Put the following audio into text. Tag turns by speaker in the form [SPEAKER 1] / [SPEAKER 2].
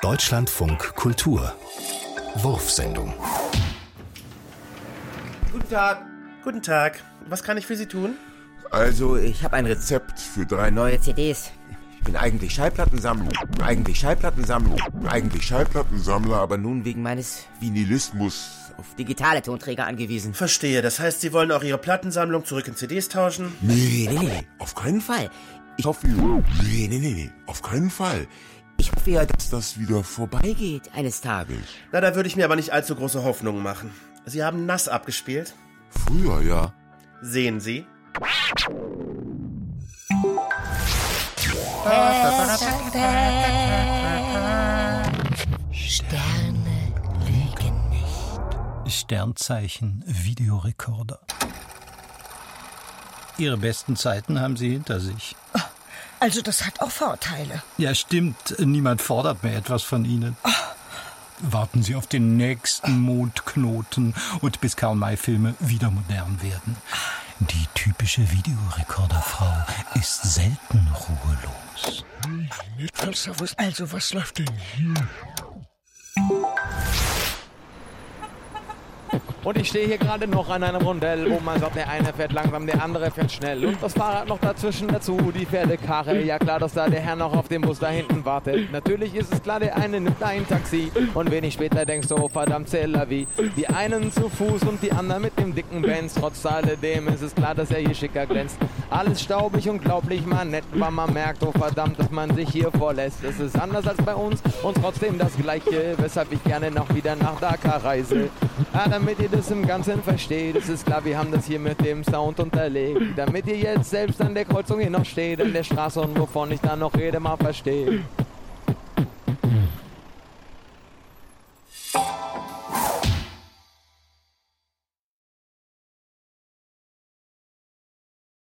[SPEAKER 1] Deutschlandfunk Kultur. Wurfsendung.
[SPEAKER 2] Guten Tag. Guten Tag. Was kann ich für Sie tun?
[SPEAKER 3] Also, ich habe ein Rezept für 3 neue CDs. Ich bin eigentlich Schallplattensammler, aber nun wegen meines Vinylismus auf digitale Tonträger angewiesen.
[SPEAKER 2] Verstehe. Das heißt, Sie wollen auch Ihre Plattensammlung zurück in CDs tauschen?
[SPEAKER 3] Nee, auf keinen Fall. Ich hoffe ja, dass das wieder vorbeigeht eines Tages.
[SPEAKER 2] Na, da würde ich mir aber nicht allzu große Hoffnungen machen. Sie haben nass abgespielt?
[SPEAKER 3] Früher, ja.
[SPEAKER 2] Sehen Sie?
[SPEAKER 4] Sterne lügen nicht.
[SPEAKER 5] Sternzeichen Videorekorder. Ihre besten Zeiten haben Sie hinter sich.
[SPEAKER 4] Also das hat auch Vorteile.
[SPEAKER 5] Ja, stimmt. Niemand fordert mehr etwas von Ihnen. Warten Sie auf den nächsten Mondknoten und bis Karl-May-Filme wieder modern werden. Die typische Videorekorderfrau ist selten ruhelos.
[SPEAKER 4] Also, was läuft denn hier?
[SPEAKER 6] Und ich stehe hier gerade noch an einem Rondell, wo man sagt, der eine fährt langsam, der andere fährt schnell. Und das Fahrrad noch dazwischen dazu, die Pferdekarre. Ja klar, dass da der Herr noch auf dem Bus da hinten wartet. Natürlich ist es klar, der eine nimmt ein Taxi. Und wenig später denkst du, oh verdammt, c'est la vie. Die einen zu Fuß und die anderen mit dem dicken Benz. Trotz alledem ist es klar, dass er hier schicker glänzt. Alles staubig, unglaublich, man nett, weil man merkt, oh verdammt, dass man sich hier vorlässt. Es ist anders als bei uns und trotzdem das Gleiche, weshalb ich gerne noch wieder nach Dakar reise. Ja, damit ihr das im Ganzen versteht, es ist klar, wir haben das hier mit dem Sound unterlegt. Damit ihr jetzt selbst an der Kreuzung hier noch steht, an der Straße und wovon ich dann noch rede, mal versteht.